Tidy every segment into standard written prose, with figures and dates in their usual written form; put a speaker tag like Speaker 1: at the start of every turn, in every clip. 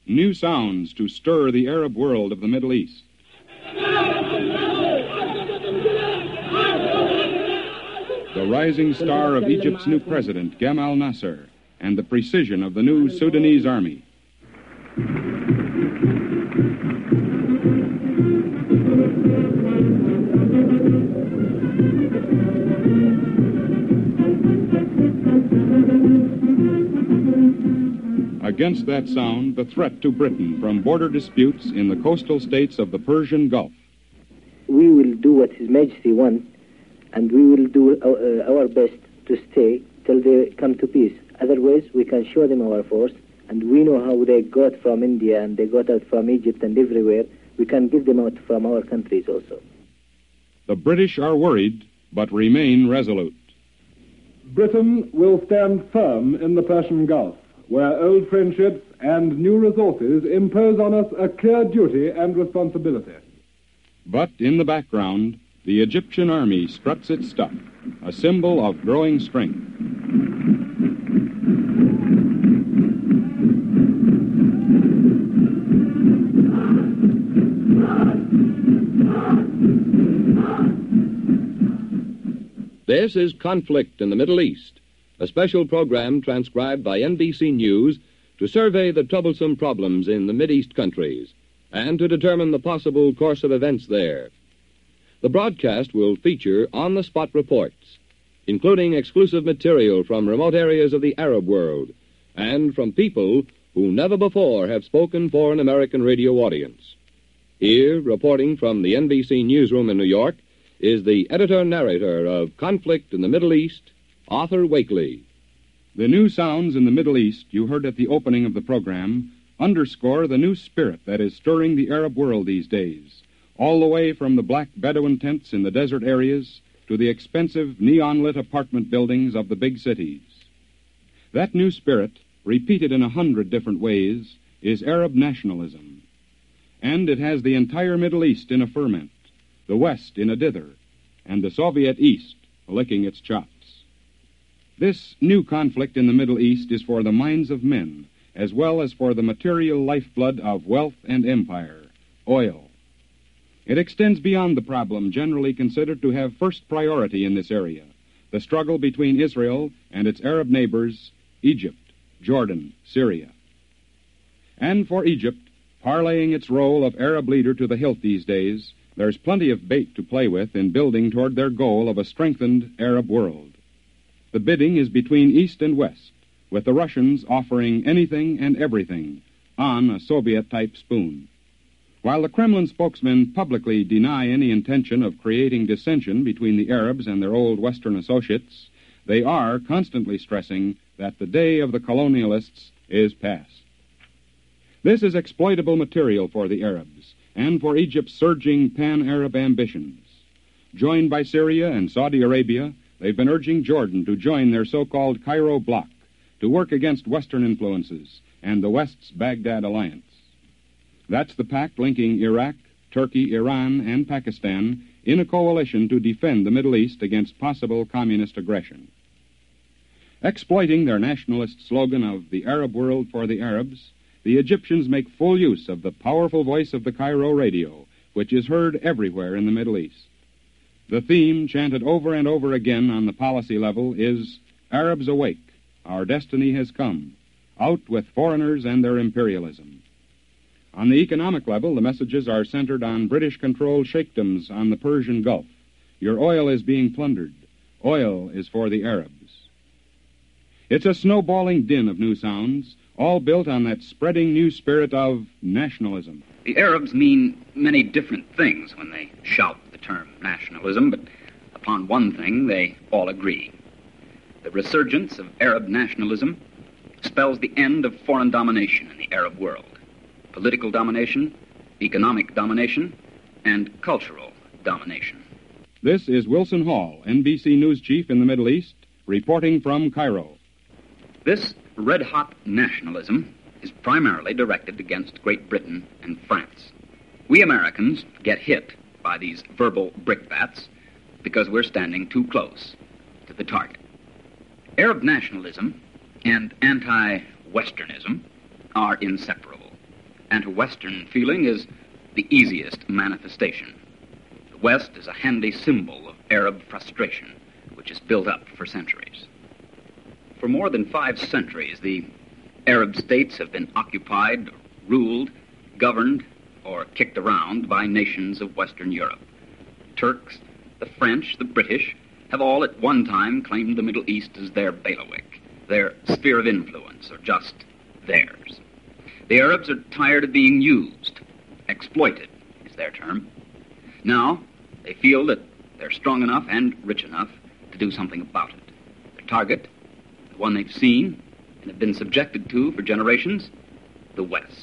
Speaker 1: new sounds to stir the Arab world of the Middle East. The rising star of Egypt's new president, Gamal Nasser, and the precision of the new Sudanese army. Against that sound, the threat to Britain from border disputes in the coastal states of the Persian Gulf.
Speaker 2: We will do what His Majesty wants, and we will do our best to stay till they come to peace. Otherwise, we can show them our force, and we know how they got from India and they got out from Egypt and everywhere. We can give them out from our countries also.
Speaker 1: The British are worried, but remain resolute.
Speaker 3: Britain will stand firm in the Persian Gulf, where old friendships and new resources impose on us a clear duty and responsibility.
Speaker 1: But in the background, the Egyptian army struts its stuff, a symbol of growing strength.
Speaker 4: This is Conflict in the Middle East, a special program transcribed by NBC News to survey the troublesome problems in the Mideast countries and to determine the possible course of events there. The broadcast will feature on-the-spot reports, including exclusive material from remote areas of the Arab world and from people who never before have spoken for an American radio audience. Here, reporting from the NBC newsroom in New York, is the editor-narrator of Conflict in the Middle East, Arthur Wakely.
Speaker 1: The new sounds in the Middle East you heard at the opening of the program underscore the new spirit that is stirring the Arab world these days, all the way from the black Bedouin tents in the desert areas to the expensive neon-lit apartment buildings of the big cities. That new spirit, repeated in 100 different ways, is Arab nationalism. And it has the entire Middle East in a ferment, the West in a dither, and the Soviet East licking its chops. This new conflict in the Middle East is for the minds of men, as well as for the material lifeblood of wealth and empire, oil. It extends beyond the problem generally considered to have first priority in this area, the struggle between Israel and its Arab neighbors, Egypt, Jordan, Syria. And for Egypt, parlaying its role of Arab leader to the hilt these days, there's plenty of bait to play with in building toward their goal of a strengthened Arab world. The bidding is between East and West, with the Russians offering anything and everything on a Soviet-type spoon. While the Kremlin spokesmen publicly deny any intention of creating dissension between the Arabs and their old Western associates, they are constantly stressing that the day of the colonialists is past. This is exploitable material for the Arabs and for Egypt's surging pan-Arab ambitions. Joined by Syria and Saudi Arabia, they've been urging Jordan to join their so-called Cairo bloc to work against Western influences and the West's Baghdad alliance. That's the pact linking Iraq, Turkey, Iran, and Pakistan in a coalition to defend the Middle East against possible communist aggression. Exploiting their nationalist slogan of the Arab world for the Arabs, the Egyptians make full use of the powerful voice of the Cairo radio, which is heard everywhere in the Middle East. The theme, chanted over and over again on the policy level, is Arabs awake, our destiny has come, out with foreigners and their imperialism. On the economic level, the messages are centered on British-controlled sheikdoms on the Persian Gulf. Your oil is being plundered. Oil is for the Arabs. It's a snowballing din of new sounds, all built on that spreading new spirit of nationalism.
Speaker 5: The Arabs mean many different things when they shout the term nationalism, but upon one thing they all agree. The resurgence of Arab nationalism spells the end of foreign domination in the Arab world. Political domination, economic domination, and cultural domination.
Speaker 1: This is Wilson Hall, NBC News chief in the Middle East, reporting from Cairo.
Speaker 5: This red-hot nationalism is primarily directed against Great Britain and France. We Americans get hit by these verbal brickbats because we're standing too close to the target. Arab nationalism and anti-Westernism are inseparable. anti-Western feeling is the easiest manifestation. The West is a handy symbol of Arab frustration, which is built up for centuries. For more than 5 centuries, the Arab states have been occupied, ruled, governed, or kicked around by nations of Western Europe. The Turks, the French, the British have all at one time claimed the Middle East as their bailiwick, their sphere of influence, or just theirs. The Arabs are tired of being used. Exploited is their term. Now, they feel that they're strong enough and rich enough to do something about it. Their target, the one they've seen and have been subjected to for generations, the West.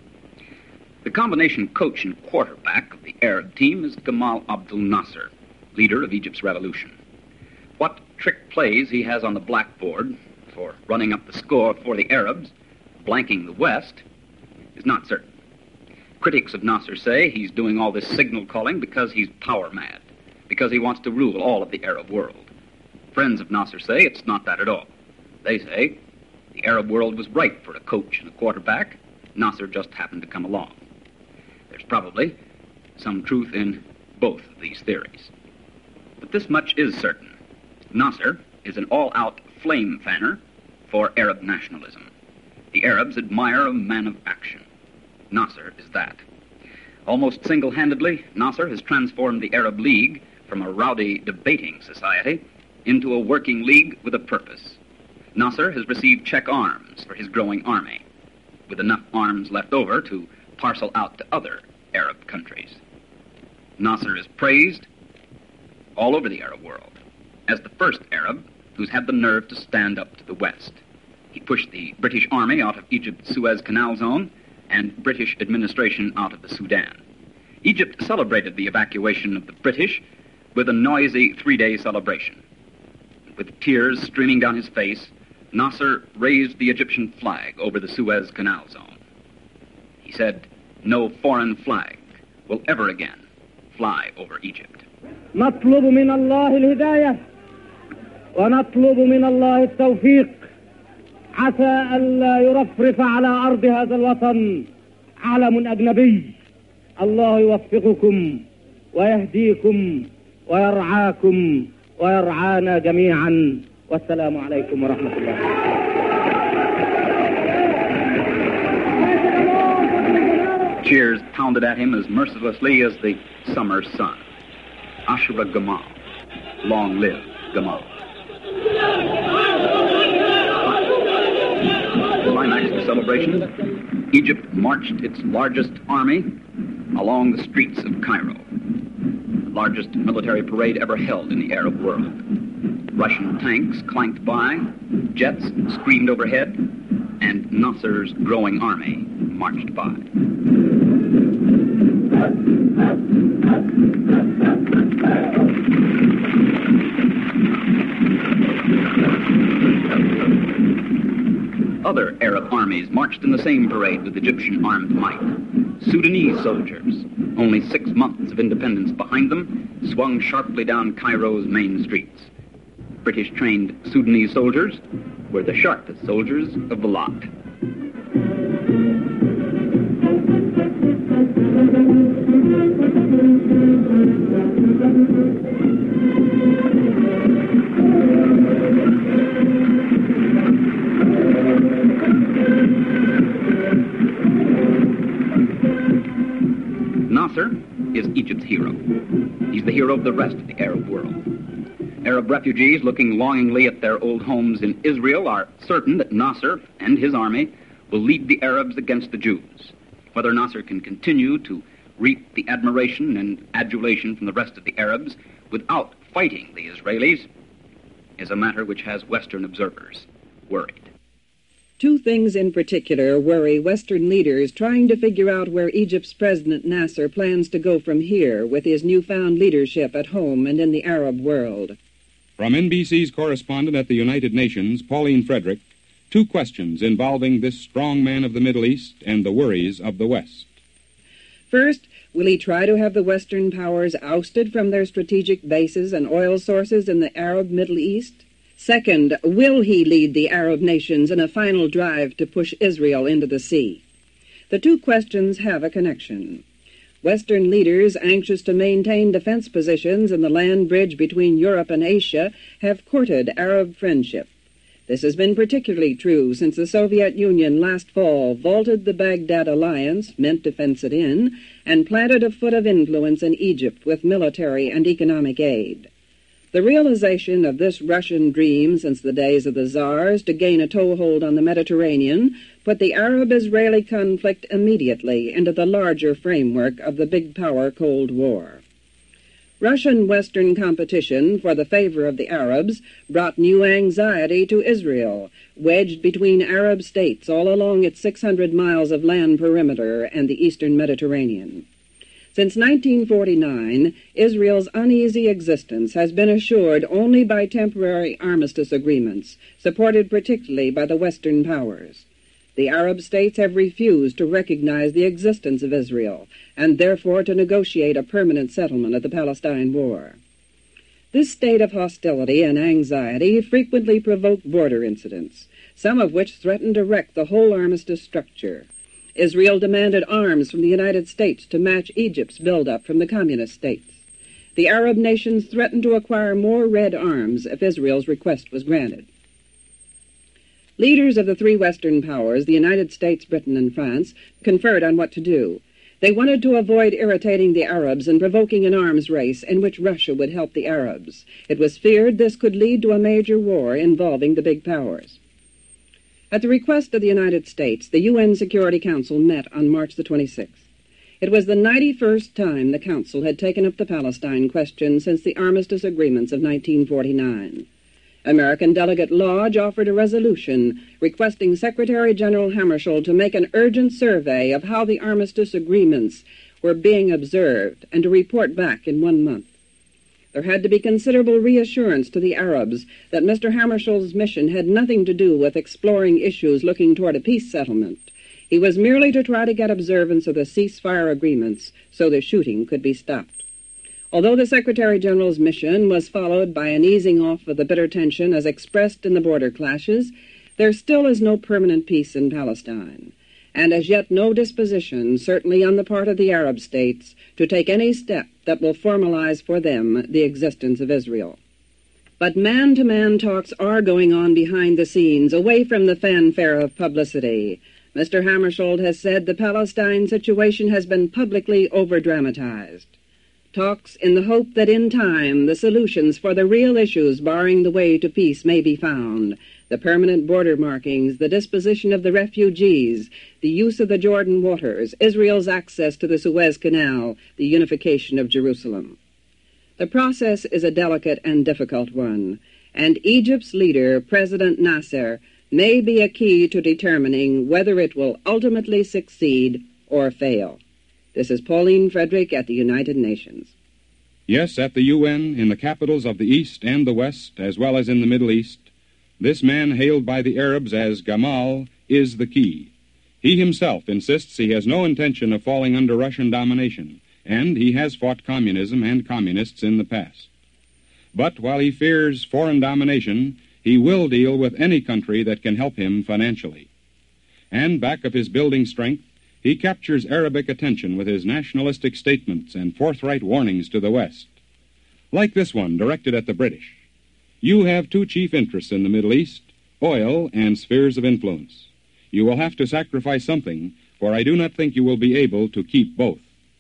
Speaker 5: The combination coach and quarterback of the Arab team is Gamal Abdel Nasser, leader of Egypt's revolution. What trick plays he has on the blackboard for running up the score for the Arabs, blanking the West, is not certain. Critics of Nasser say he's doing all this signal calling because he's power mad, because he wants to rule all of the Arab world. Friends of Nasser say it's not that at all. They say the Arab world was ripe for a coach and a quarterback. Nasser just happened to come along. There's probably some truth in both of these theories. But this much is certain. Nasser is an all-out flame fanner for Arab nationalism. The Arabs admire a man of action. Nasser is that. Almost single-handedly, Nasser has transformed the Arab League from a rowdy debating society into a working league with a purpose. Nasser has received check arms for his growing army, with enough arms left over to parcel out to other Arab countries. Nasser is praised all over the Arab world as the first Arab who's had the nerve to stand up to the West. He pushed the British Army out of Egypt's Suez Canal zone and British administration out of the Sudan. Egypt celebrated the evacuation of the British with a noisy 3-day celebration. With tears streaming down his face, Nasser raised the Egyptian flag over the Suez Canal zone. He said, "No foreign flag will ever again fly over Egypt."
Speaker 6: نطلب من الله الهداية ونطلب من الله التوفيق عسى ألا يرفرف على أرض هذا الوطن علم أجنبي. الله يوفقكم ويهديكم ويرعاكم ويرعانا جميعا والسلام عليكم ورحمة الله.
Speaker 5: Cheers pounded at him as mercilessly as the summer sun. Ashura Gamal. Long live Gamal. Climax of the celebration, Egypt marched its largest army along the streets of Cairo. The largest military parade ever held in the Arab world. Russian tanks clanked by, jets screamed overhead, and Nasser's growing army marched by. Other Arab armies marched in the same parade with Egyptian armed might. Sudanese soldiers, only 6 months of independence behind them, swung sharply down Cairo's main streets. British-trained Sudanese soldiers were the sharpest soldiers of the lot. Nasser is Egypt's hero. He's the hero of the rest of the Arab world. Arab refugees looking longingly at their old homes in Israel are certain that Nasser and his army will lead the Arabs against the Jews. Whether Nasser can continue to reap the admiration and adulation from the rest of the Arabs without fighting the Israelis is a matter which has Western observers worried.
Speaker 7: 2 things in particular worry Western leaders trying to figure out where Egypt's President Nasser plans to go from here with his newfound leadership at home and in the Arab world.
Speaker 1: From NBC's correspondent at the United Nations, Pauline Frederick, 2 questions involving this strong man of the Middle East and the worries of the West.
Speaker 7: First, will he try to have the Western powers ousted from their strategic bases and oil sources in the Arab Middle East? Second, will he lead the Arab nations in a final drive to push Israel into the sea? The two questions have a connection. Western leaders anxious to maintain defense positions in the land bridge between Europe and Asia have courted Arab friendship. This has been particularly true since the Soviet Union last fall vaulted the Baghdad alliance, meant to fence it in, and planted a foot of influence in Egypt with military and economic aid. The realization of this Russian dream since the days of the Tsars to gain a toehold on the Mediterranean put the Arab-Israeli conflict immediately into the larger framework of the big power Cold War. Russian-Western competition for the favor of the Arabs brought new anxiety to Israel, wedged between Arab states all along its 600 miles of land perimeter and the eastern Mediterranean. Since 1949, Israel's uneasy existence has been assured only by temporary armistice agreements, supported particularly by the Western powers. The Arab states have refused to recognize the existence of Israel, and therefore to negotiate a permanent settlement of the Palestine War. This state of hostility and anxiety frequently provoked border incidents, some of which threatened to wreck the whole armistice structure. Israel demanded arms from the United States to match Egypt's buildup from the communist states. The Arab nations threatened to acquire more red arms if Israel's request was granted. Leaders of the three Western powers, the United States, Britain, and France, conferred on what to do. They wanted to avoid irritating the Arabs and provoking an arms race in which Russia would help the Arabs. It was feared this could lead to a major war involving the big powers. At the request of the United States, the UN Security Council met on March the 26th. It was the 91st time the Council had taken up the Palestine question since the armistice agreements of 1949. American Delegate Lodge offered a resolution requesting Secretary General Hammarskjöld to make an urgent survey of how the armistice agreements were being observed and to report back in 1 month. There had to be considerable reassurance to the Arabs that Mr. Hammarskjöld's mission had nothing to do with exploring issues looking toward a peace settlement. He was merely to try to get observance of the ceasefire agreements so the shooting could be stopped. Although the Secretary General's mission was followed by an easing off of the bitter tension as expressed in the border clashes, there still is no permanent peace in Palestine, and as yet no disposition, certainly on the part of the Arab states, to take any step that will formalize for them the existence of Israel. But man-to-man talks are going on behind the scenes, away from the fanfare of publicity. Mr. Hammarskjöld has said the Palestine situation has been publicly over-dramatized. Talks in the hope that in time the solutions for the real issues barring the way to peace may be found: the permanent border markings, the disposition of the refugees, the use of the Jordan waters, Israel's access to the Suez Canal, the unification of Jerusalem. The process is a delicate and difficult one, and Egypt's leader, President Nasser, may be a key to determining whether it will ultimately succeed or fail. This is Pauline Frederick at the United Nations.
Speaker 1: Yes, at the UN, in the capitals of the East and the West, as well as in the Middle East, this man hailed by the Arabs as Gamal is the key. He himself insists he has no intention of falling under Russian domination, and he has fought communism and communists in the past. But while he fears foreign domination, he will deal with any country that can help him financially. And back of his building strength, he captures Arabic attention with his nationalistic statements and forthright warnings to the West. Like this one directed at the British. You have two chief interests in the Middle East, oil and spheres of influence. You will have to sacrifice something, for I do not think you will be able to keep both.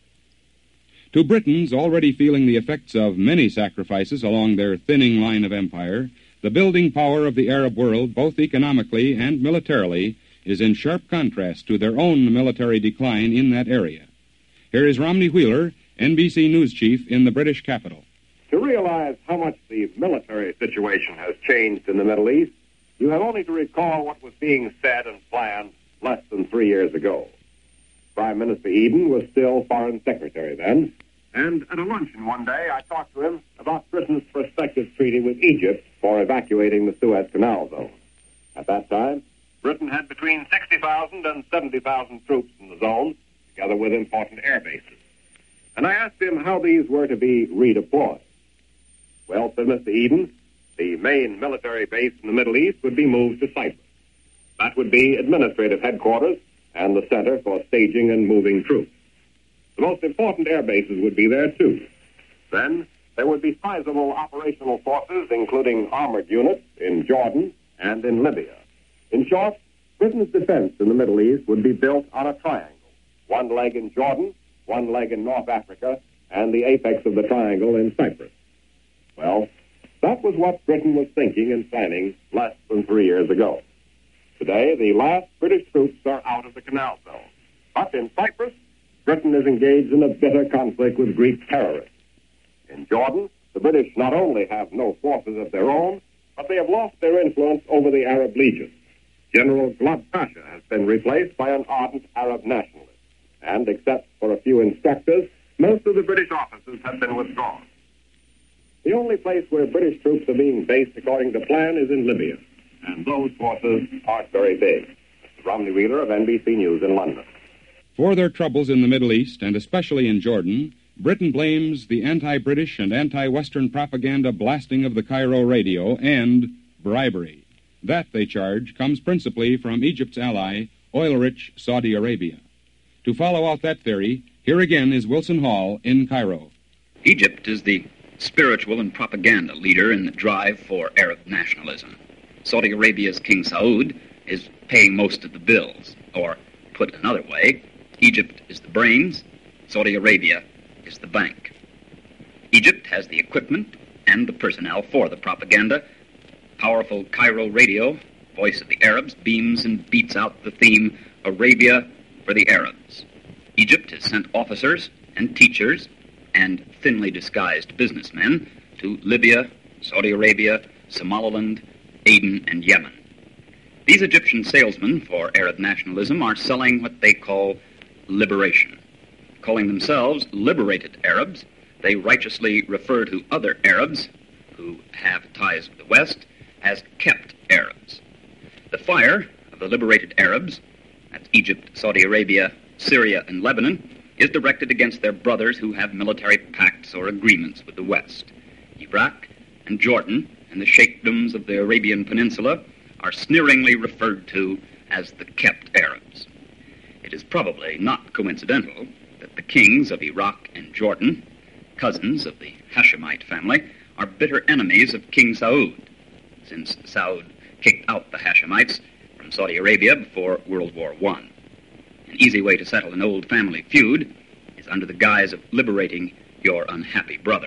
Speaker 1: To Britons already feeling the effects of many sacrifices along their thinning line of empire, the building power of the Arab world, both economically and militarily, is in sharp contrast to their own military decline in that area. Here is Romney Wheeler, NBC News chief in the British capital.
Speaker 8: To realize how much the military situation has changed in the Middle East, you have only to recall what was being said and planned less than 3 years ago. Prime Minister Eden was still Foreign Secretary then, and at a luncheon one day I talked to him about Britain's prospective treaty with Egypt for evacuating the Suez Canal zone. At that time, Britain had between 60,000 and 70,000 troops in the zone, together with important air bases. And I asked him how these were to be redeployed. Well, said Mr. Eden, the main military base in the Middle East would be moved to Cyprus. That would be administrative headquarters and the center for staging and moving troops. The most important air bases would be there, too. Then there would be sizable operational forces, including armored units in Jordan and in Libya. In short, Britain's defense in the Middle East would be built on a triangle. One leg in Jordan, one leg in North Africa, and the apex of the triangle in Cyprus. Well, that was what Britain was thinking and planning less than 3 years ago. Today, the last British troops are out of the Canal Zone. But in Cyprus, Britain is engaged in a bitter conflict with Greek terrorists. In Jordan, the British not only have no forces of their own, but they have lost their influence over the Arab legions. General Glubb Pasha has been replaced by an ardent Arab nationalist. And except for a few instructors, most of the British officers have been withdrawn. The only place where British troops are being based according to plan is in Libya. And those forces aren't very big. Mr. Romney Wheeler of NBC News in London.
Speaker 1: For their troubles in the Middle East, and especially in Jordan, Britain blames the anti-British and anti-Western propaganda blasting of the Cairo radio and bribery. That, they charge, comes principally from Egypt's ally, oil-rich Saudi Arabia. To follow out that theory, here again is Wilson Hall in Cairo.
Speaker 5: Egypt is the spiritual and propaganda leader in the drive for Arab nationalism. Saudi Arabia's King Saud is paying most of the bills. Or, put another way, Egypt is the brains, Saudi Arabia is the bank. Egypt has the equipment and the personnel for the propaganda. Powerful Cairo radio, voice of the Arabs, beams and beats out the theme, Arabia for the Arabs. Egypt has sent officers and teachers and thinly disguised businessmen to Libya, Saudi Arabia, Somaliland, Aden, and Yemen. These Egyptian salesmen for Arab nationalism are selling what they call liberation. Calling themselves liberated Arabs, they righteously refer to other Arabs who have ties with the West as kept Arabs. The fire of the liberated Arabs, that's Egypt, Saudi Arabia, Syria, and Lebanon, is directed against their brothers who have military pacts or agreements with the West. Iraq and Jordan and the sheikdoms of the Arabian Peninsula are sneeringly referred to as the kept Arabs. It is probably not coincidental that the kings of Iraq and Jordan, cousins of the Hashemite family, are bitter enemies of King Saud, since Saud kicked out the Hashemites from Saudi Arabia before World War I. An easy way to settle an old family feud is under the guise of liberating your unhappy brother.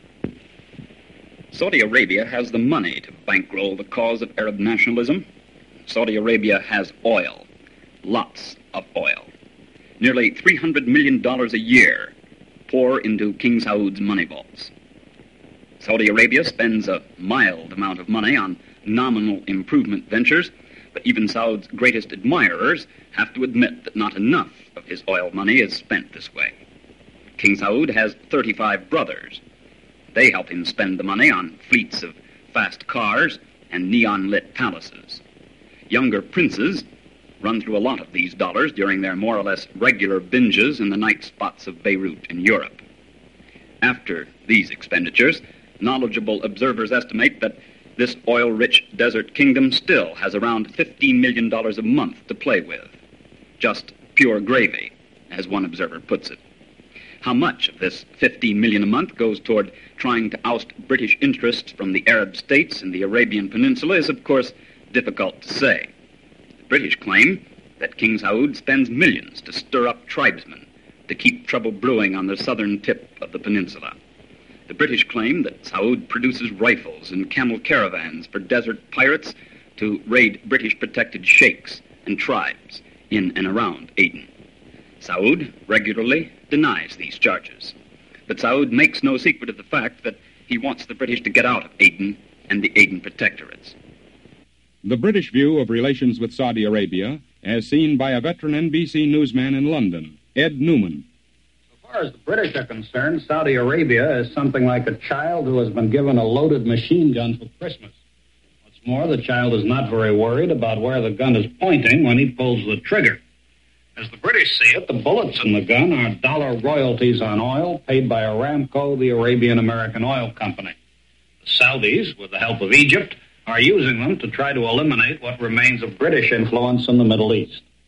Speaker 5: Saudi Arabia has the money to bankroll the cause of Arab nationalism. Saudi Arabia has oil, lots of oil. Nearly $300 million a year pour into King Saud's money vaults. Saudi Arabia spends a mild amount of money on nominal improvement ventures, but even Saud's greatest admirers have to admit that not enough of his oil money is spent this way. King Saud has 35 brothers. They help him spend the money on fleets of fast cars and neon-lit palaces. Younger princes run through a lot of these dollars during their more or less regular binges in the night spots of Beirut in Europe. After these expenditures, knowledgeable observers estimate that this oil-rich desert kingdom still has around $15 million a month to play with. Just pure gravy, as one observer puts it. How much of this $15 million a month goes toward trying to oust British interests from the Arab states and the Arabian Peninsula is, of course, difficult to say. The British claim that King Saud spends millions to stir up tribesmen to keep trouble brewing on the southern tip of the peninsula. The British claim that Saud produces rifles and camel caravans for desert pirates to raid British-protected sheikhs and tribes in and around Aden. Saud regularly denies these charges. But Saud makes no secret of the fact that he wants the British to get out of Aden and the Aden protectorates.
Speaker 1: The British view of relations with Saudi Arabia, as seen by a veteran NBC newsman in London, Ed Newman.
Speaker 9: As far as the British are concerned, Saudi Arabia is something like a child who has been given a loaded machine gun for Christmas. What's more, the child is not very worried about where the gun is pointing when he pulls the trigger. As the British see it, the bullets in the gun are dollar royalties on oil paid by Aramco, the Arabian-American Oil Company. The Saudis, with the help of Egypt, are using them to try to eliminate what remains of British influence in the Middle East.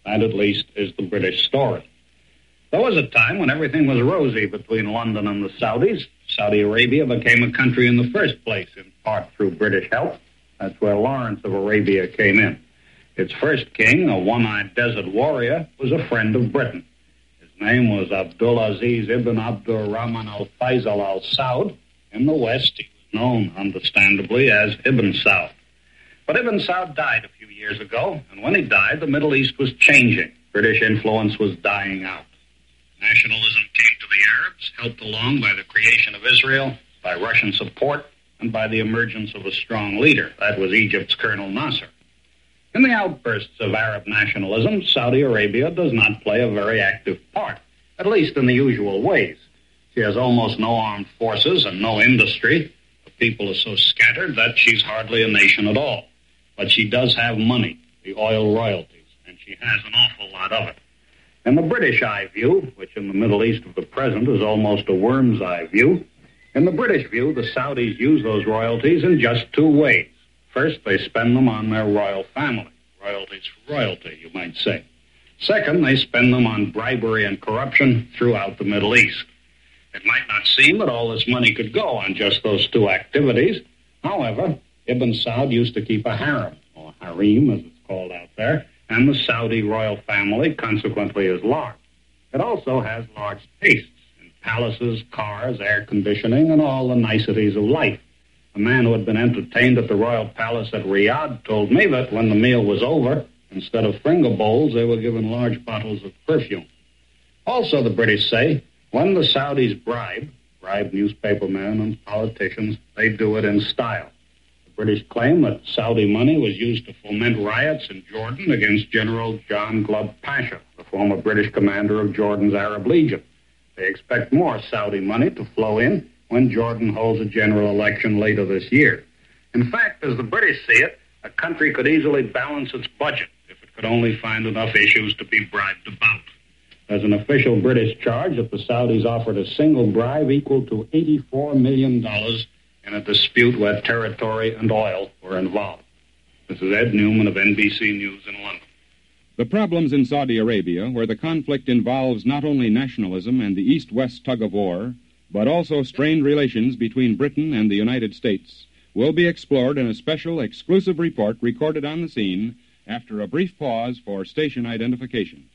Speaker 9: That, at least, is the British story. There was a time when everything was rosy between London and the Saudis. Saudi Arabia became a country in the first place, in part through British help. That's where Lawrence of Arabia came in. Its first king, a one-eyed desert warrior, was a friend of Britain. His name was Abdulaziz ibn Abdur Rahman al-Faisal al-Saud. In the West, he was known, understandably, as Ibn Saud. But Ibn Saud died a few years ago, and when he died, the Middle East was changing. British influence was dying out. Nationalism came to the Arabs, helped along by the creation of Israel, by Russian support, and by the emergence of a strong leader. That was Egypt's Colonel Nasser. In the outbursts of Arab nationalism, Saudi Arabia does not play a very active part, at least in the usual ways. She has almost no armed forces and no industry. The people are so scattered that she's hardly a nation at all. But she does have money, the oil royalties, and she has an awful lot of it. In the British eye view, which in the Middle East of the present is almost a worm's eye view, in the British view, the Saudis use those royalties in just two ways. First, they spend them on their royal family. Royalties for royalty, you might say. Second, they spend them on bribery and corruption throughout the Middle East. It might not seem that all this money could go on just those two activities. However, Ibn Saud used to keep a harem, or harem as it's called out there, and the Saudi royal family consequently is large. It also has large tastes in palaces, cars, air conditioning, and all the niceties of life. A man who had been entertained at the royal palace at Riyadh told me that when the meal was over, instead of finger bowls, they were given large bottles of perfume. Also, the British say, when the Saudis bribe newspapermen and politicians, they do it in style. The British claim that Saudi money was used to foment riots in Jordan against General John Glubb Pasha, the former British commander of Jordan's Arab Legion. They expect more Saudi money to flow in when Jordan holds a general election later this year. In fact, as the British see it, a country could easily balance its budget if it could only find enough issues to be bribed about. There's an official British charge that the Saudis offered a single bribe equal to $84 million in a dispute where territory and oil were involved. This is Ed Newman of NBC News in London.
Speaker 1: The problems in Saudi Arabia, where the conflict involves not only nationalism and the East-West tug-of-war, but also strained relations between Britain and the United States, will be explored in a special, exclusive report recorded on the scene after a brief pause for station identification.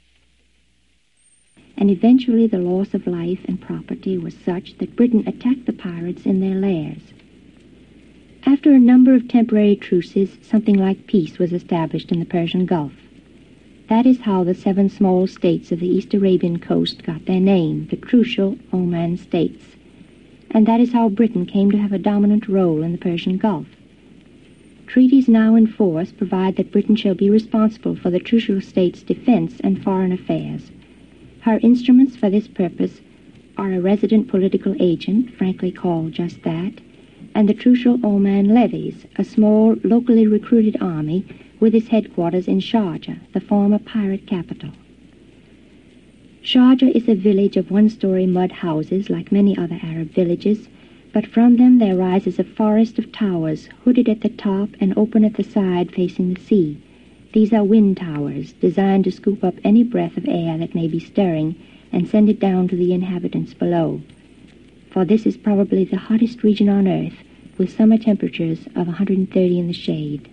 Speaker 10: And eventually the loss of life and property was such that Britain attacked the pirates in their lairs. After a number of temporary truces, something like peace was established in the Persian Gulf. That is how the 7 small states of the East Arabian coast got their name, the crucial Oman states. And that is how Britain came to have a dominant role in the Persian Gulf. Treaties now in force provide that Britain shall be responsible for the crucial states' defense and foreign affairs. Her instruments for this purpose are a resident political agent, frankly called just that, and the crucial Oman levies, a small, locally recruited army with its headquarters in Sharjah, the former pirate capital. Sharjah is a village of one-story mud houses like many other Arab villages, but from them there rises a forest of towers, hooded at the top and open at the side facing the sea. These are wind towers, designed to scoop up any breath of air that may be stirring and send it down to the inhabitants below. For this is probably the hottest region on earth, with summer temperatures of 130 in the shade.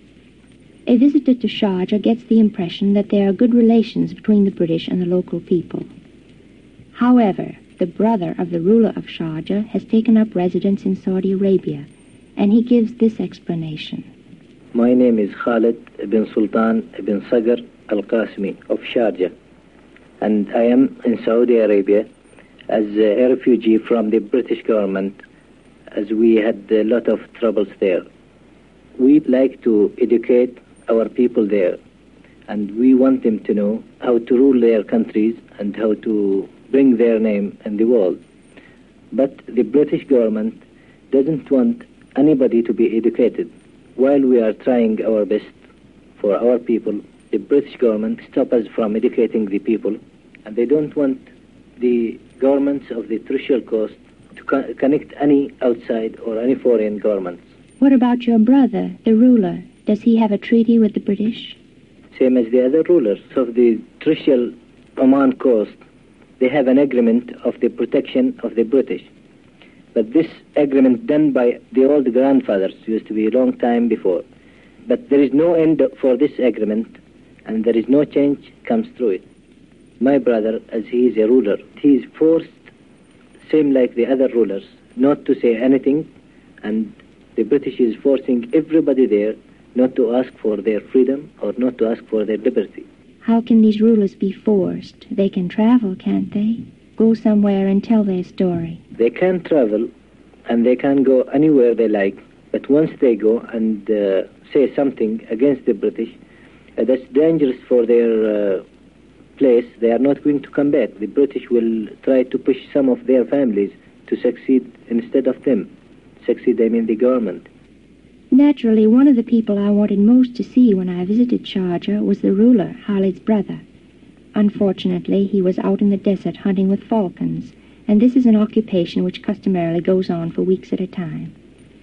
Speaker 10: A visitor to Sharjah gets the impression that there are good relations between the British and the local people. However, the brother of the ruler of Sharjah has taken up residence in Saudi Arabia, and he gives this explanation.
Speaker 2: My name is Khalid ibn Sultan ibn Sagar al-Qasimi of Sharjah, and I am in Saudi Arabia as a refugee from the British government, as we had a lot of troubles there. We'd like to educate our people there, and we want them to know how to rule their countries and how to bring their name in the world. But the British government doesn't want anybody to be educated. While we are trying our best for our people, the British government stops us from educating the people, and they don't want the governments of the Trucial Coast to connect any outside or any foreign governments.
Speaker 10: What about your brother, the ruler? Does he have a treaty with the British?
Speaker 2: same as the other rulers of the terrestrial Oman coast. They have an agreement of the protection of the British. But this agreement done by the old grandfathers used to be a long time before. But there is no end for this agreement, and there is no change comes through it. My brother, as he is a ruler, he is forced, same like the other rulers, not to say anything, and the British is forcing everybody there not to ask for their freedom or not to ask for their liberty.
Speaker 10: How can these rulers be forced? They can travel, can't they? Go somewhere and tell their story.
Speaker 2: They can travel and they can go anywhere they like, but once they go and say something against the British, that's dangerous for their place. They are not going to come back. The British will try to push some of their families to succeed instead of them. Succeed, I mean the government.
Speaker 10: Naturally, one of the people I wanted most to see when I visited Sharjah was the ruler, Khalid's brother. Unfortunately, he was out in the desert hunting with falcons, and this is an occupation which customarily goes on for weeks at a time.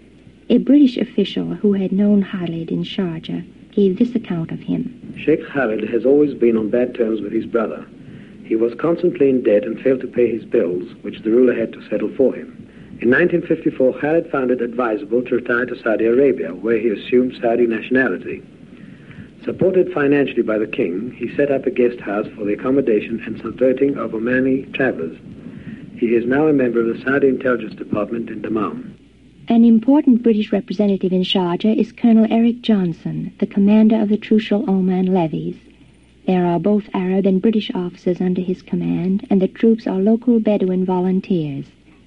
Speaker 10: A British official who had known Khalid in Sharjah gave this account of him.
Speaker 11: Sheikh Khalid has always been on bad terms with his brother. He was constantly in debt and failed to pay his bills, which the ruler had to settle for him. In 1954, Khalid found it advisable to retire to Saudi Arabia, where he assumed Saudi nationality. Supported financially by the king, he set up a guest house for the accommodation and subverting of Omani travelers. He is now a member of the Saudi Intelligence Department in Dammam.
Speaker 10: An important British representative in Sharjah is Colonel Eric Johnson, the commander of the Trucial Oman levies. There are both Arab and British officers under his command, and the troops are local Bedouin volunteers.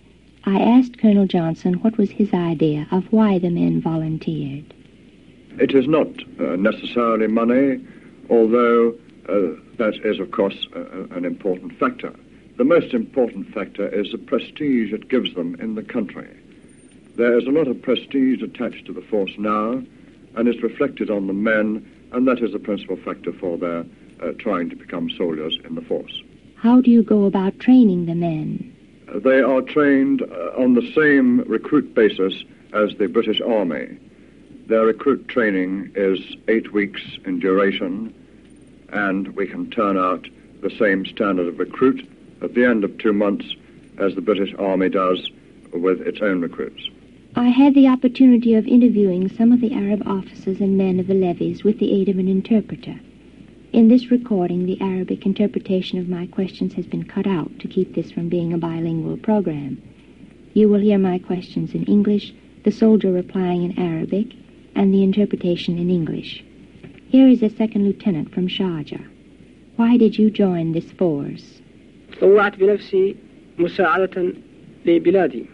Speaker 10: I asked Colonel Johnson what was his idea of why the men volunteered.
Speaker 12: It is not necessarily money, although that is, of course, an important factor. The most important factor is the prestige it gives them in the country. There is a lot of prestige attached to the force now, and it's reflected on the men, and that is the principal factor for their trying to become soldiers in the force.
Speaker 10: How do you go about training the men?
Speaker 12: They are trained on the same recruit basis as the British Army. Their recruit training is 8 weeks in duration, and we can turn out the same standard of recruit at the end of 2 months as the British Army does with its own recruits.
Speaker 10: I had the opportunity of interviewing some of the Arab officers and men of the levies with the aid of an interpreter. In this recording, the Arabic interpretation of my questions has been cut out to keep this from being a bilingual program. You will hear my questions in English, the soldier replying in Arabic, and the interpretation in English. Here is a second lieutenant from Sharjah. Why did you join this force?
Speaker 13: طوعت بنفسي مساعدة لبلادي.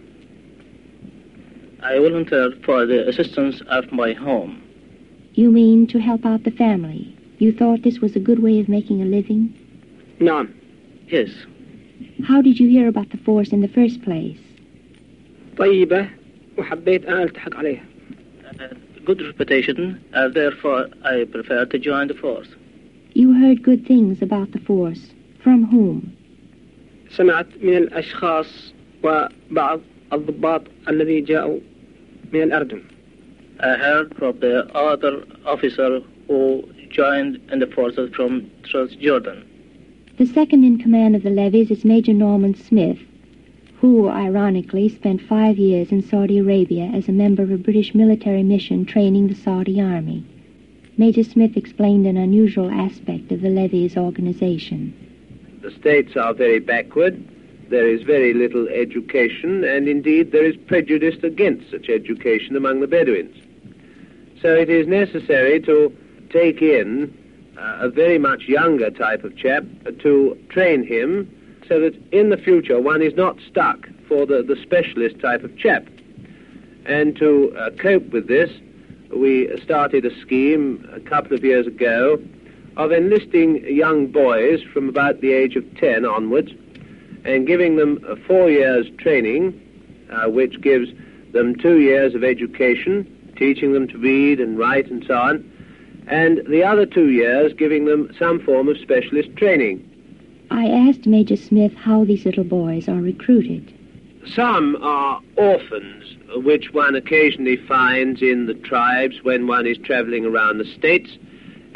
Speaker 13: I volunteered for the assistance of my home.
Speaker 10: You mean to help out the family? You thought this was a good way of making a living?
Speaker 13: نعم. Yes.
Speaker 10: How did you hear about the force in the first place?
Speaker 13: طيبة وحبيت أن ألتحق عليها.
Speaker 14: Good reputation, therefore I prefer to join the force.
Speaker 10: You heard good things about the force. From whom?
Speaker 13: سمعت من الأشخاص وبعض الضباط الذي جاءوا من الأردن.
Speaker 14: I heard from the other officer who joined in the forces from Transjordan.
Speaker 10: The second in command of the levies is Major Norman Smith, who, ironically, spent 5 years in Saudi Arabia as a member of a British military mission training the Saudi army. Major Smith explained an unusual aspect of the levies' organization.
Speaker 15: The states are very backward. There is very little education, and indeed there is prejudice against such education among the Bedouins. So it is necessary to take in a very much younger type of chap to train him so that in the future one is not stuck for the specialist type of chap. And to cope with this, we started a scheme a couple of years ago of enlisting young boys from about the age of 10 onwards and giving them 4 years training, which gives them 2 years of education, teaching them to read and write and so on, and the other 2 years giving them some form of specialist training.
Speaker 10: I asked Major Smith how these little boys are recruited.
Speaker 15: Some are orphans, which one occasionally finds in the tribes when one is traveling around the states,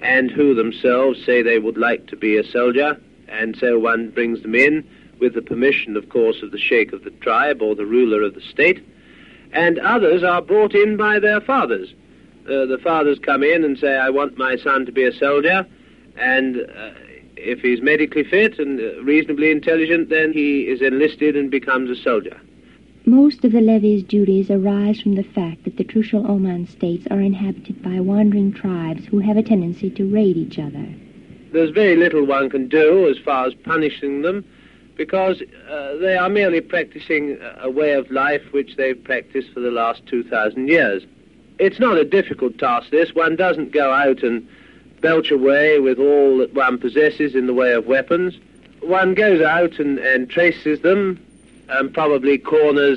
Speaker 15: and who themselves say they would like to be a soldier, and so one brings them in with the permission, of course, of the sheikh of the tribe or the ruler of the state, and others are brought in by their fathers. The fathers come in and say, I want my son to be a soldier, and if he's medically fit and reasonably intelligent, then he is enlisted and becomes a soldier.
Speaker 10: Most of the levy's duties arise from the fact that the Trucial Oman states are inhabited by wandering tribes who have a tendency to raid each other.
Speaker 15: There's very little one can do as far as punishing them, because they are merely practicing a way of life which they've practiced for the last 2,000 years. It's not a difficult task, this. One doesn't go out and belch away with all that one possesses in the way of weapons. One goes out and traces them, and probably corners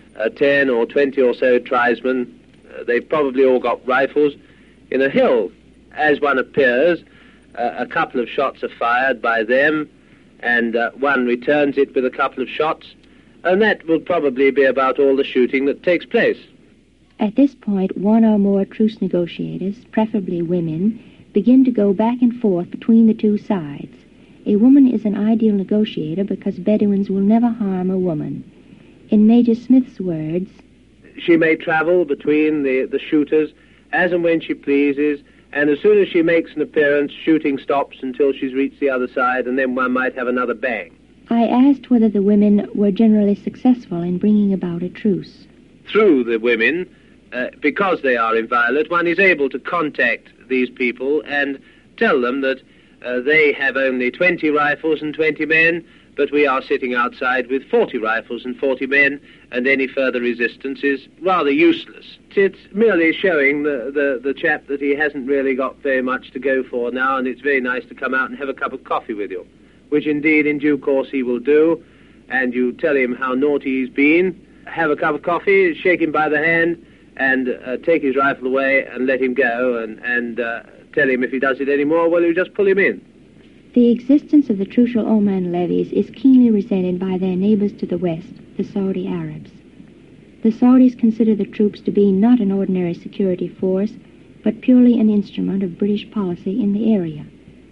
Speaker 15: 10 or 20 or so tribesmen. They've probably all got rifles in a hill. As one appears, a couple of shots are fired by them, and one returns it with a couple of shots, and that will probably be about all the shooting that takes place.
Speaker 10: At this point, one or more truce negotiators, preferably women, begin to go back and forth between the two sides. A woman is an ideal negotiator because Bedouins will never harm a woman. In Major Smith's words,
Speaker 15: she may travel between the shooters as and when she pleases, and as soon as she makes an appearance, shooting stops until she's reached the other side, and then one might have another bang.
Speaker 10: I asked whether the women were generally successful in bringing about a truce.
Speaker 15: Through the women, because they are inviolate, one is able to contact these people and tell them that they have only 20 rifles and 20 men, but we are sitting outside with 40 rifles and 40 men, and any further resistance is rather useless. It's merely showing the chap that he hasn't really got very much to go for now, and it's very nice to come out and have a cup of coffee with you, which indeed in due course he will do, and you tell him how naughty he's been, have a cup of coffee, shake him by the hand, and take his rifle away and let him go, and tell him if he does it anymore, well, you just pull him in.
Speaker 10: The existence of the Trucial Oman levies is keenly resented by their neighbors to the west, the Saudi Arabs. The Saudis consider the troops to be not an ordinary security force, but purely an instrument of British policy in the area.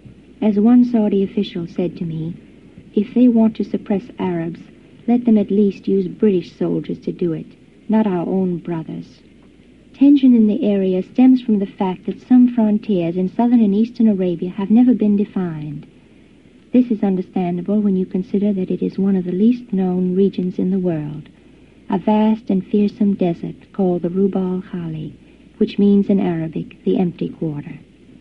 Speaker 10: As one Saudi official said to me, if they want to suppress Arabs, let them at least use British soldiers to do it, not our own brothers. Tension in the area stems from the fact that some frontiers in southern and eastern Arabia have never been defined. This is understandable when you consider that it is one of the least known regions in the world, a vast and fearsome desert called the Rub al-Khali, which means in Arabic, the empty quarter.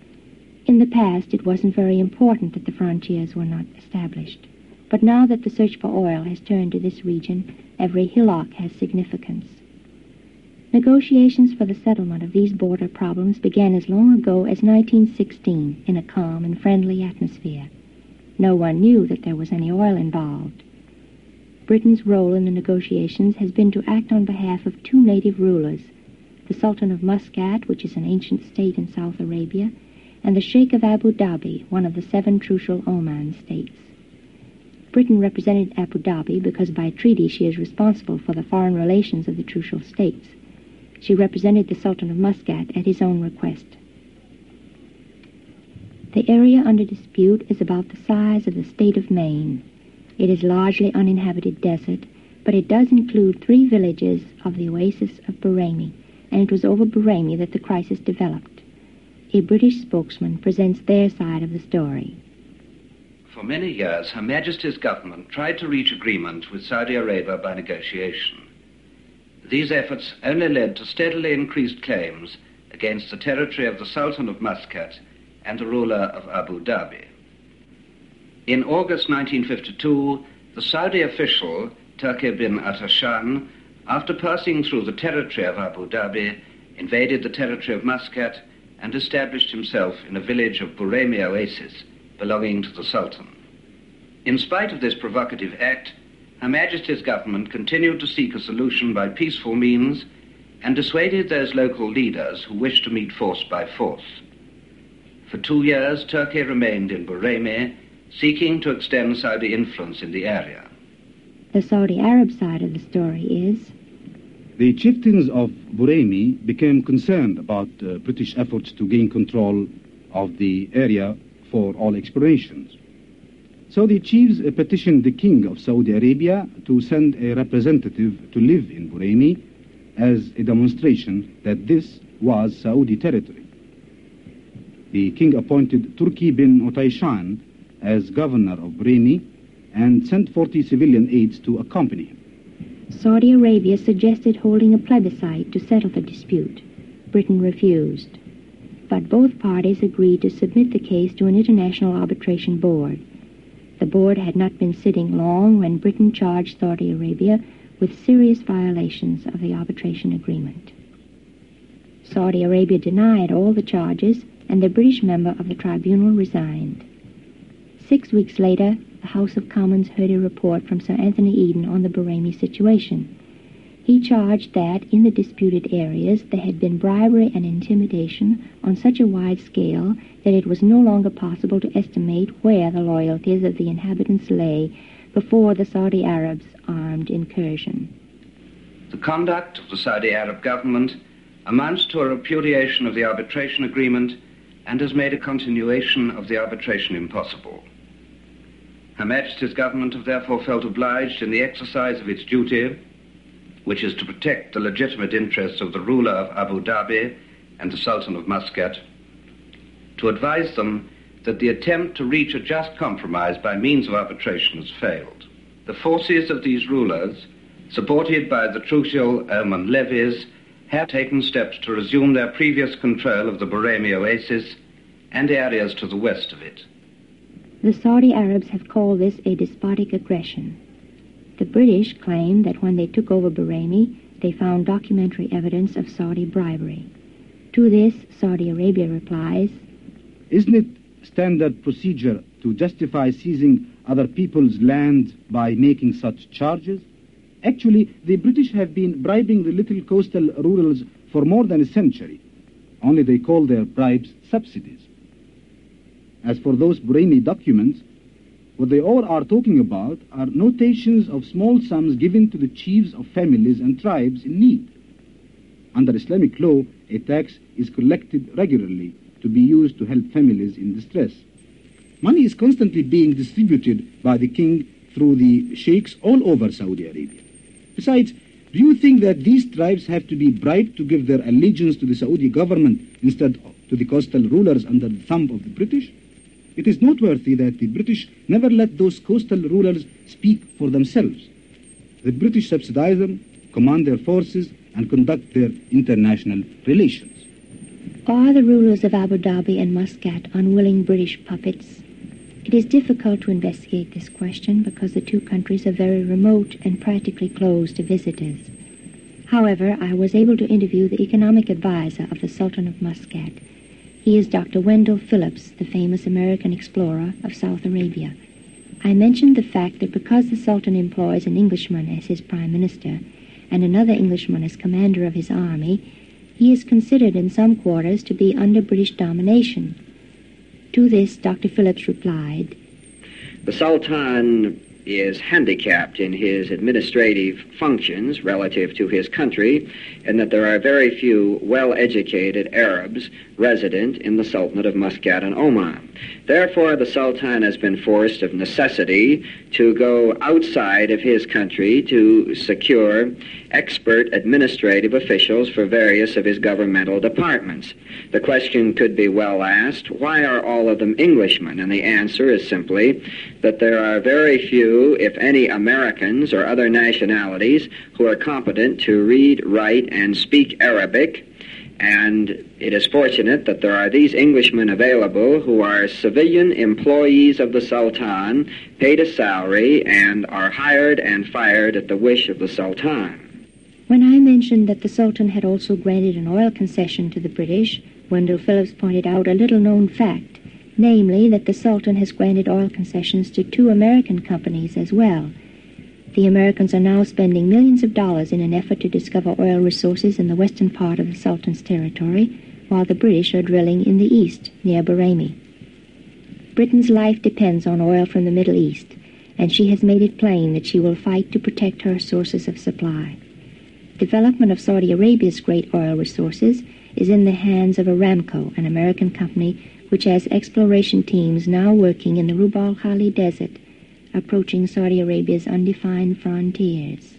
Speaker 10: In the past, it wasn't very important that the frontiers were not established, but now that the search for oil has turned to this region, every hillock has significance. Negotiations for the settlement of these border problems began as long ago as 1916 in a calm and friendly atmosphere. No one knew that there was any oil involved. Britain's role in the negotiations has been to act on behalf of two native rulers, the Sultan of Muscat, which is an ancient state in South Arabia, and the Sheikh of Abu Dhabi, one of the 7 Trucial Oman states. Britain represented Abu Dhabi because by treaty she is responsible for the foreign relations of the Trucial states. She represented the Sultan of Muscat at his own request. The area under dispute is about the size of the state of Maine. It is largely uninhabited desert, but it does include 3 villages of the oasis of Buraymi, and it was over Buraymi that the crisis developed. A British spokesman presents their side of the story.
Speaker 16: For many years, Her Majesty's government tried to reach agreement with Saudi Arabia by negotiation. These efforts only led to steadily increased claims against the territory of the Sultan of Muscat and the ruler of Abu Dhabi. In August 1952, the Saudi official, Turki bin Atashan, after passing through the territory of Abu Dhabi, invaded the territory of Muscat and established himself in a village of Buraymi Oasis belonging to the Sultan. In spite of this provocative act, Her Majesty's government continued to seek a solution by peaceful means and dissuaded those local leaders who wished to meet force by force. For 2 years, Turkey remained in Buraymi, seeking to extend Saudi influence in the area.
Speaker 10: The Saudi Arab side of the story is,
Speaker 17: the chieftains of Buraymi became concerned about British efforts to gain control of the area for all explorations. So the chiefs petitioned the king of Saudi Arabia to send a representative to live in Buraymi as a demonstration that this was Saudi territory. The king appointed Turki bin Utayshan as governor of Buraymi and sent 40 civilian aides to accompany him.
Speaker 10: Saudi Arabia suggested holding a plebiscite to settle the dispute. Britain refused. But both parties agreed to submit the case to an international arbitration board. The board had not been sitting long when Britain charged Saudi Arabia with serious violations of the arbitration agreement. Saudi Arabia denied all the charges, and the British member of the tribunal resigned. 6 weeks later, the House of Commons heard a report from Sir Anthony Eden on the Buraymi situation. He charged that in the disputed areas there had been bribery and intimidation on such a wide scale that it was no longer possible to estimate where the loyalties of the inhabitants lay before the Saudi Arabs' armed incursion.
Speaker 16: The conduct of the Saudi Arab government amounts to a repudiation of the arbitration agreement and has made a continuation of the arbitration impossible. Her Majesty's government have therefore felt obliged in the exercise of its duty, which is to protect the legitimate interests of the ruler of Abu Dhabi and the Sultan of Muscat, to advise them that the attempt to reach a just compromise by means of arbitration has failed. The forces of these rulers, supported by the Trucial Oman levies, have taken steps to resume their previous control of the Buraymi oasis and areas to the west of it.
Speaker 10: The Saudi Arabs have called this a despotic aggression. The British claim that when they took over Buraymi, they found documentary evidence of Saudi bribery. To this, Saudi Arabia replies,
Speaker 17: "Isn't it standard procedure to justify seizing other people's land by making such charges? Actually, the British have been bribing the little coastal rurals for more than a century. Only they call their bribes subsidies. As for those Buraymi documents, what they all are talking about are notations of small sums given to the chiefs of families and tribes in need. Under Islamic law, a tax is collected regularly to be used to help families in distress. Money is constantly being distributed by the king through the sheikhs all over Saudi Arabia. Besides, do you think that these tribes have to be bribed to give their allegiance to the Saudi government instead of to the coastal rulers under the thumb of the British? It is noteworthy that the British never let those coastal rulers speak for themselves. The British subsidize them, command their forces, and conduct their international relations.
Speaker 10: Are the rulers of Abu Dhabi and Muscat unwilling British puppets? It is difficult to investigate this question because the two countries are very remote and practically closed to visitors. However, I was able to interview the economic advisor of the Sultan of Muscat. He is Dr. Wendell Phillips, the famous American explorer of South Arabia. I mentioned the fact that because the Sultan employs an Englishman as his prime minister and another Englishman as commander of his army, he is considered in some quarters to be under British domination. To this, Dr. Phillips replied,
Speaker 18: "The Sultan is handicapped in his administrative functions relative to his country, and that there are very few well-educated Arabs resident in the Sultanate of Muscat and Oman. Therefore, the Sultan has been forced of necessity to go outside of his country to secure expert administrative officials for various of his governmental departments. The question could be well asked, why are all of them Englishmen? And the answer is simply that there are very few, if any, Americans or other nationalities who are competent to read, write, and speak Arabic. And it is fortunate that there are these Englishmen available who are civilian employees of the Sultan, paid a salary, and are hired and fired at the wish of the Sultan."
Speaker 10: When I mentioned that the Sultan had also granted an oil concession to the British, Wendell Phillips pointed out a little-known fact, namely that the Sultan has granted oil concessions to 2 American companies as well. The Americans are now spending millions of dollars in an effort to discover oil resources in the western part of the Sultan's territory, while the British are drilling in the east, near Buraymi. Britain's life depends on oil from the Middle East, and she has made it plain that she will fight to protect her sources of supply. Development of Saudi Arabia's great oil resources is in the hands of Aramco, an American company which has exploration teams now working in the Rub al Khali Desert, approaching Saudi Arabia's undefined frontiers.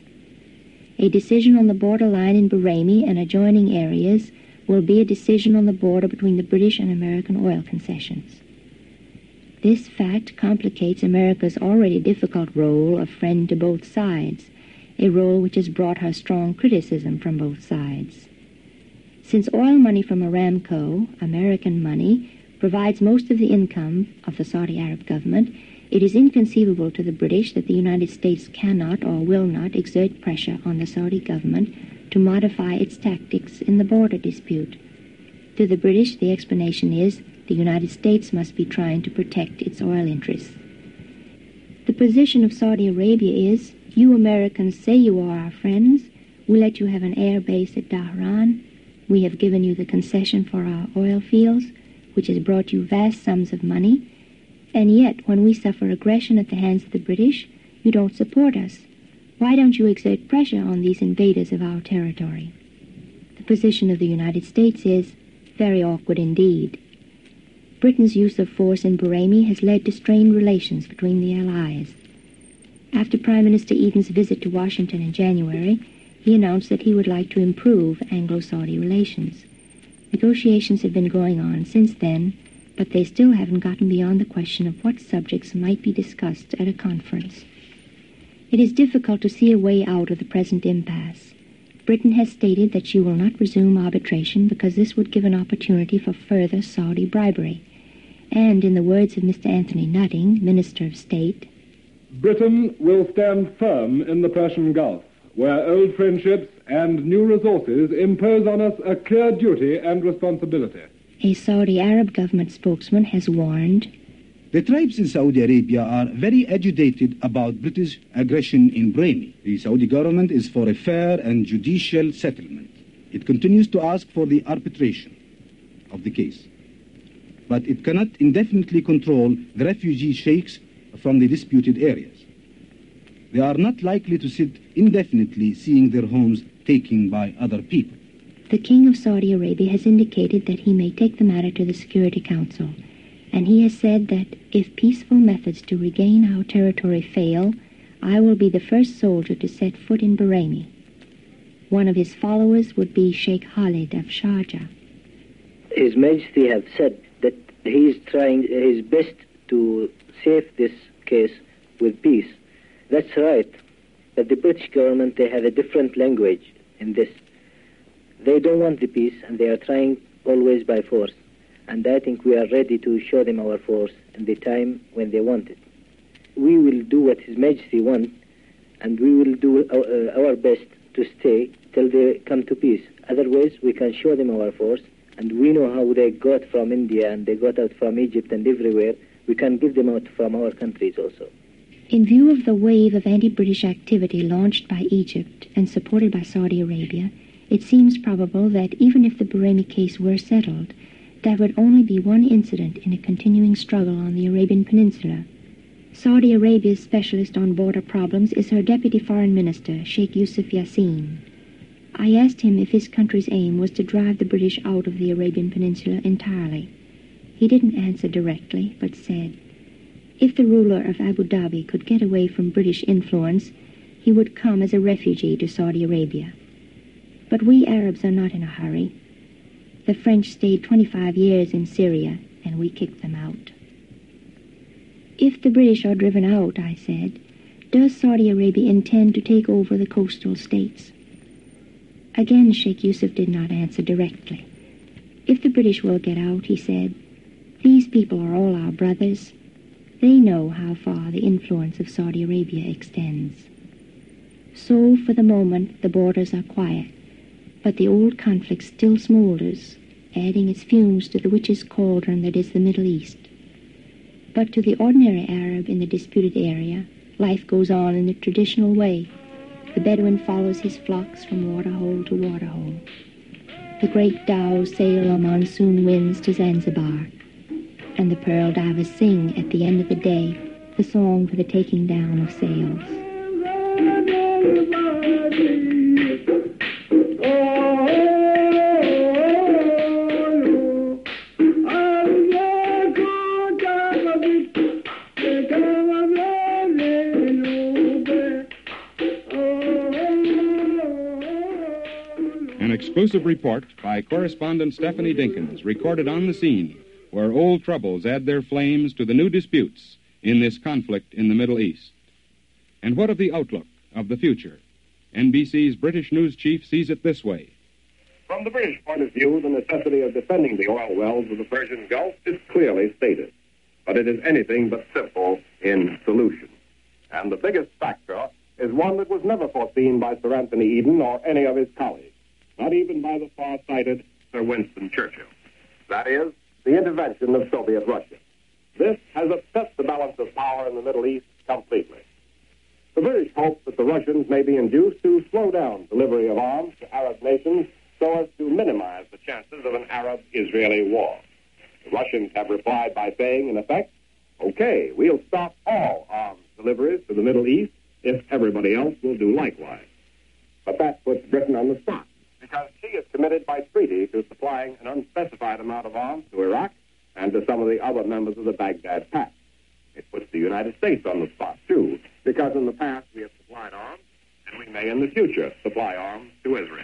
Speaker 10: A decision on the borderline in Bahraini and adjoining areas will be a decision on the border between the British and American oil concessions. This fact complicates America's already difficult role of friend to both sides, a role which has brought her strong criticism from both sides. Since oil money from Aramco, American money, provides most of the income of the Saudi Arab government, it is inconceivable to the British that the United States cannot or will not exert pressure on the Saudi government to modify its tactics in the border dispute. To the British, the explanation is the United States must be trying to protect its oil interests. The position of Saudi Arabia is, you Americans say you are our friends, we let you have an air base at Dhahran, we have given you the concession for our oil fields, which has brought you vast sums of money, and yet when we suffer aggression at the hands of the British, you don't support us. Why don't you exert pressure on these invaders of our territory? The position of the United States is very awkward indeed. Britain's use of force in Bahraini has led to strained relations between the Allies. After Prime Minister Eden's visit to Washington in January, he announced that he would like to improve Anglo-Saudi relations. Negotiations have been going on since then, but they still haven't gotten beyond the question of what subjects might be discussed at a conference. It is difficult to see a way out of the present impasse. Britain has stated that she will not resume arbitration because this would give an opportunity for further Saudi bribery. And in the words of Mr. Anthony Nutting, Minister of State,
Speaker 3: Britain will stand firm in the Persian Gulf, where old friendships and new resources impose on us a clear duty and responsibility.
Speaker 10: A Saudi Arab government spokesman has warned,
Speaker 17: the tribes in Saudi Arabia are very agitated about British aggression in Bahrain. The Saudi government is for a fair and judicial settlement. It continues to ask for the arbitration of the case. But it cannot indefinitely control the refugee sheikhs from the disputed areas. They are not likely to sit indefinitely seeing their homes taken by other people.
Speaker 10: The King of Saudi Arabia has indicated that he may take the matter to the Security Council, and he has said that if peaceful methods to regain our territory fail, I will be the first soldier to set foot in Bahrain. One of his followers would be Sheikh Khalid of Sharjah.
Speaker 2: His Majesty has said that he is trying his best to save this case with peace. That's right, but the British government, they have a different language in this. They don't want the peace, and they are trying always by force. And I think we are ready to show them our force in the time when they want it. We will do what His Majesty wants, and we will do our best to stay till they come to peace. Otherwise, we can show them our force, and we know how they got from India, and they got out from Egypt and everywhere. We can give them out from our countries also.
Speaker 10: In view of the wave of anti-British activity launched by Egypt and supported by Saudi Arabia, it seems probable that even if the Bahraini case were settled, that would only be one incident in a continuing struggle on the Arabian Peninsula. Saudi Arabia's specialist on border problems is her Deputy Foreign Minister, Sheikh Yusuf Yassin. I asked him if his country's aim was to drive the British out of the Arabian Peninsula entirely. He didn't answer directly, but said, if the ruler of Abu Dhabi could get away from British influence, he would come as a refugee to Saudi Arabia. But we Arabs are not in a hurry. The French stayed 25 years in Syria, and we kicked them out. If the British are driven out, I said, does Saudi Arabia intend to take over the coastal states? Again, Sheikh Yusuf did not answer directly. If the British will get out, he said, these people are all our brothers. They know how far the influence of Saudi Arabia extends. So, for the moment, the borders are quiet, but the old conflict still smolders, adding its fumes to the witch's cauldron that is the Middle East. But to the ordinary Arab in the disputed area, life goes on in the traditional way. The Bedouin follows his flocks from waterhole to waterhole. The great dhows sail on monsoon winds to Zanzibar, and the pearl divers sing at the end of the day the song for the taking down of sails.
Speaker 1: exclusive report by correspondent Stephanie Dinkins, recorded on the scene where old troubles add their flames to the new disputes in this conflict in the Middle East. And what of the outlook of the future? NBC's British news chief sees it this way.
Speaker 8: From the British point of view, the necessity of defending the oil wells of the Persian Gulf is clearly stated, but it is anything but simple in solution. And the biggest factor is one that was never foreseen by Sir Anthony Eden or any of his colleagues, not even by the far-sighted Sir Winston Churchill. That is, the intervention of Soviet Russia. This has upset the balance of power in the Middle East completely. The British hope that the Russians may be induced to slow down delivery of arms to Arab nations so as to minimize the chances of an Arab-Israeli war. The Russians have replied by saying, in effect, okay, we'll stop all arms deliveries to the Middle East if everybody else will do likewise. But that puts Britain on the spot, because she is committed by treaty to supplying an unspecified amount of arms to Iraq and to some of the other members of the Baghdad Pact. It puts the United States on the spot, too, because in the past we have supplied arms, and we may in the future supply arms to Israel.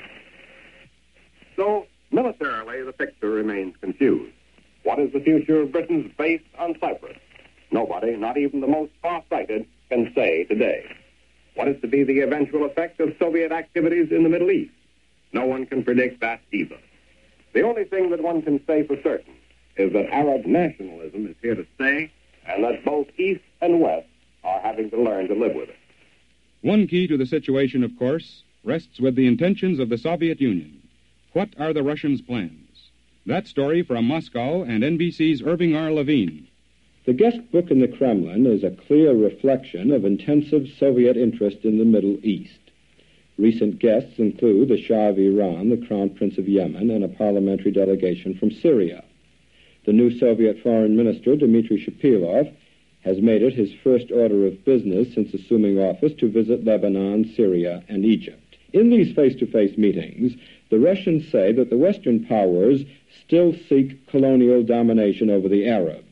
Speaker 8: So, militarily, the picture remains confused. What is the future of Britain's base on Cyprus? Nobody, not even the most far-sighted, can say today. What is to be the eventual effect of Soviet activities in the Middle East? No one can predict that either. The only thing that one can say for certain is that Arab nationalism is here to stay, and that both East and West are having to learn to live with it.
Speaker 1: One key to the situation, of course, rests with the intentions of the Soviet Union. What are the Russians' plans? That story from Moscow and NBC's Irving R. Levine.
Speaker 19: The guest book in the Kremlin is a clear reflection of intensive Soviet interest in the Middle East. Recent guests include the Shah of Iran, the Crown Prince of Yemen, and a parliamentary delegation from Syria. The new Soviet Foreign Minister, Dmitry Shapilov, has made it his first order of business since assuming office to visit Lebanon, Syria, and Egypt. In these face-to-face meetings, the Russians say that the Western powers still seek colonial domination over the Arabs.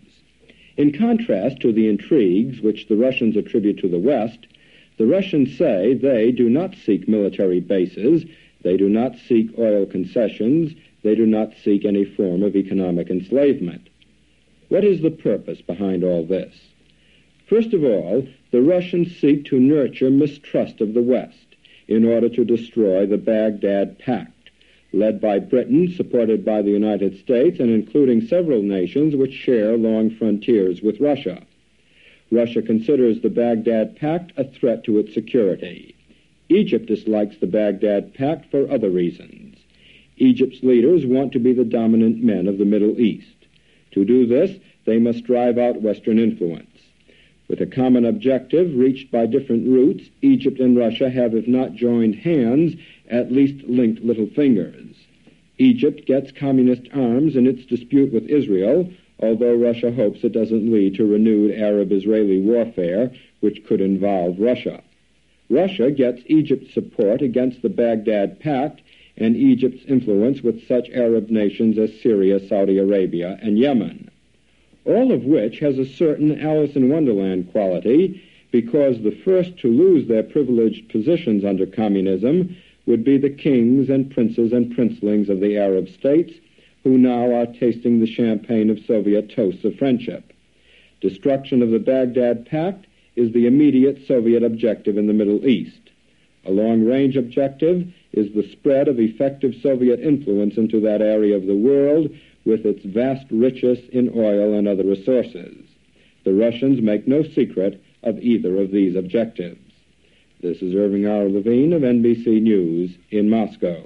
Speaker 19: In contrast to the intrigues which the Russians attribute to the West, the Russians say they do not seek military bases, they do not seek oil concessions, they do not seek any form of economic enslavement. What is the purpose behind all this? First of all, the Russians seek to nurture mistrust of the West in order to destroy the Baghdad Pact, led by Britain, supported by the United States, and including several nations which share long frontiers with Russia. Russia considers the Baghdad Pact a threat to its security. Egypt dislikes the Baghdad Pact for other reasons. Egypt's leaders want to be the dominant men of the Middle East. To do this, they must drive out Western influence. With a common objective reached by different routes, Egypt and Russia have, if not joined hands, at least linked little fingers. Egypt gets communist arms in its dispute with Israel, although Russia hopes it doesn't lead to renewed Arab-Israeli warfare, which could involve Russia. Russia gets Egypt's support against the Baghdad Pact and Egypt's influence with such Arab nations as Syria, Saudi Arabia, and Yemen, all of which has a certain Alice in Wonderland quality, because the first to lose their privileged positions under communism would be the kings and princes and princelings of the Arab states, who now are tasting the champagne of Soviet toasts of friendship. Destruction of the Baghdad Pact is the immediate Soviet objective in the Middle East. A long-range objective is the spread of effective Soviet influence into that area of the world with its vast riches in oil and other resources. The Russians make no secret of either of these objectives. This is Irving R. Levine of NBC News in Moscow.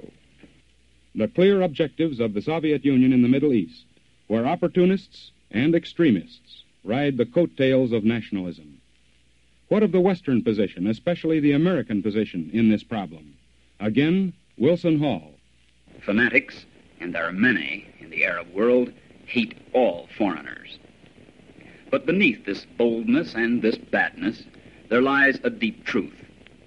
Speaker 1: The clear objectives of the Soviet Union in the Middle East, where opportunists and extremists ride the coattails of nationalism. What of the Western position, especially the American position, in this problem? Again, Wilson Hall.
Speaker 5: Fanatics, and there are many in the Arab world, hate all foreigners. But beneath this boldness and this badness, there lies a deep truth.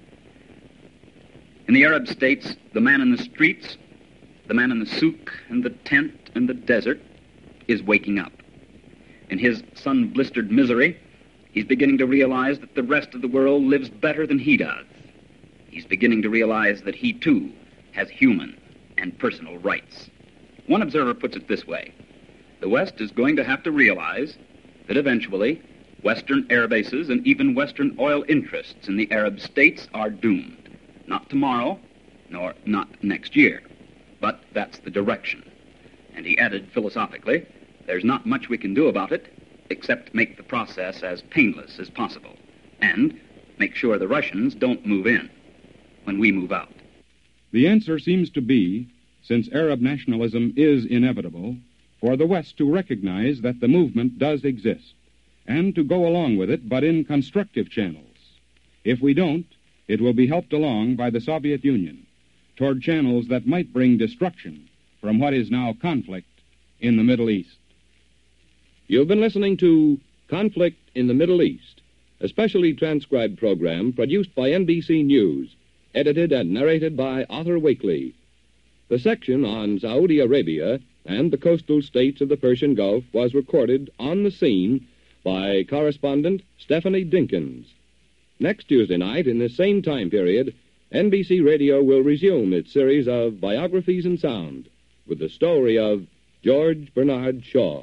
Speaker 5: In the Arab states, the man in the streets, the man in the souk and the tent and the desert is waking up. In his sun-blistered misery, he's beginning to realize that the rest of the world lives better than he does. He's beginning to realize that he, too, has human and personal rights. One observer puts it this way: the West is going to have to realize that eventually Western air bases and even Western oil interests in the Arab states are doomed. Not tomorrow, nor not next year, but that's the direction. And he added philosophically, there's not much we can do about it except make the process as painless as possible and make sure the Russians don't move in when we move out.
Speaker 1: The answer seems to be, since Arab nationalism is inevitable, for the West to recognize that the movement does exist and to go along with it, but in constructive channels. If we don't, it will be helped along by the Soviet Union toward channels that might bring destruction from what is now conflict in the Middle East.
Speaker 4: You've been listening to Conflict in the Middle East, a specially transcribed program produced by NBC News, edited and narrated by Arthur Wakely. The section on Saudi Arabia and the coastal states of the Persian Gulf was recorded on the scene by correspondent Stephanie Dinkins. Next Tuesday night, in the same time period, NBC Radio will resume its series of biographies in sound with the story of George Bernard Shaw.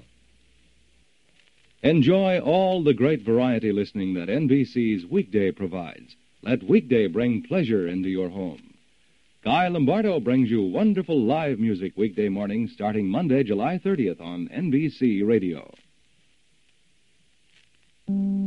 Speaker 20: Enjoy all the great variety listening that NBC's Weekday provides. Let Weekday bring pleasure into your home. Guy Lombardo brings you wonderful live music weekday mornings starting Monday, July 30th on NBC Radio.